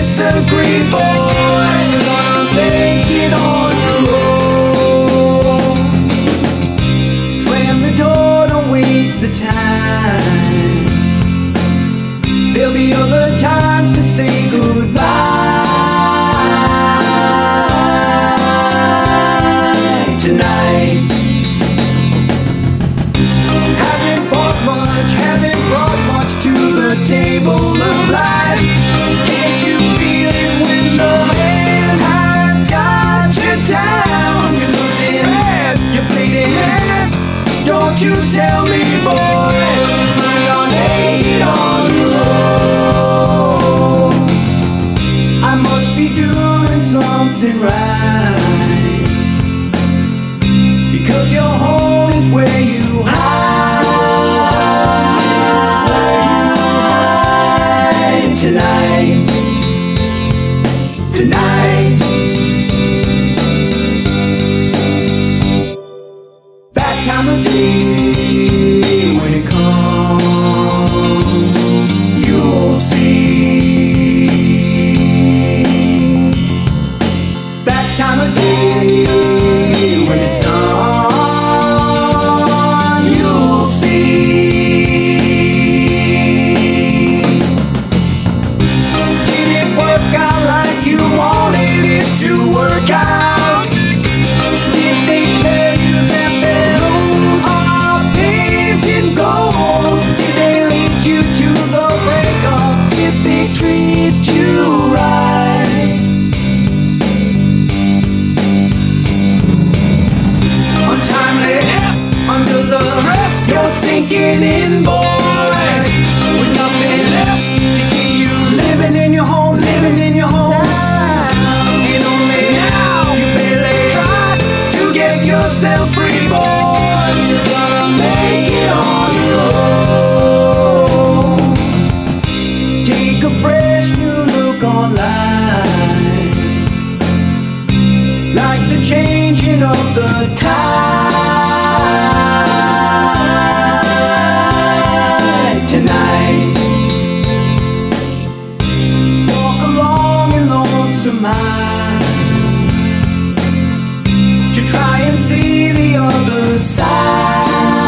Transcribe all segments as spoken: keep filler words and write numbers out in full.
disagree, boy. You're gonna make it on your own. Slam the door, don't waste the time. There'll be other times to say goodbye tonight. Haven't bought much, haven't brought much to the table of life. Can't you feel it when the hand has got you down? You're losing head, you played it hand. Don't you tell me, boy, you're gonna make it on your own. I must be doing something right, because your home is where you hide tonight, tonight. That time of day, when it comes, you'll see. That time of day, when it's done, you'll see. Did it work out like you wanted it to work out? Did they tell you that the roads are paved in gold? Did they lead you to the breakup? Did they treat you right? Untimely death under the stress, you're sinking in, boy, with nothing left to keep you living in your home, living in your home. And only now you barely try to get yourself free, boy. You're gonna make it on your own. Take a fresh new look on life, like the changing of the tide tonight. Walk along in lonesome mind to try and see the other side,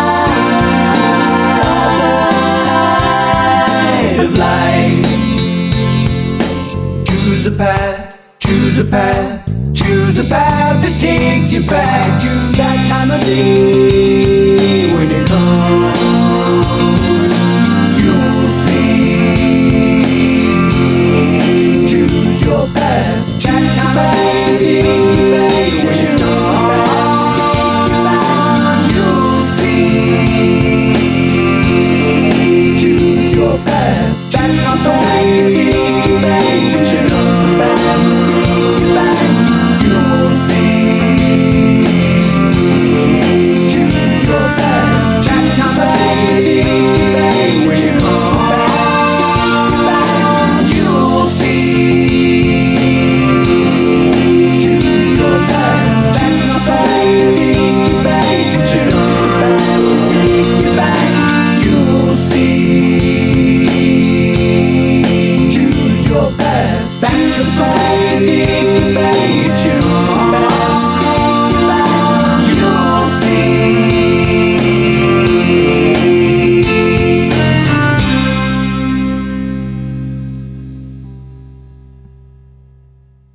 side of life. Choose a path, choose a path, choose a path that takes you back to that time of day when it comes. You'll see. Choose your path, that time of day when it's done. You'll see. Choose your path, that's not the way to take you back. Choose your path to take you back. You'll see. Choose your path, that time of day when it comes. You'll see. Choose your path, that's not the way to take you back. Choose your path to take you back. You'll see. Choose your path, that's the path.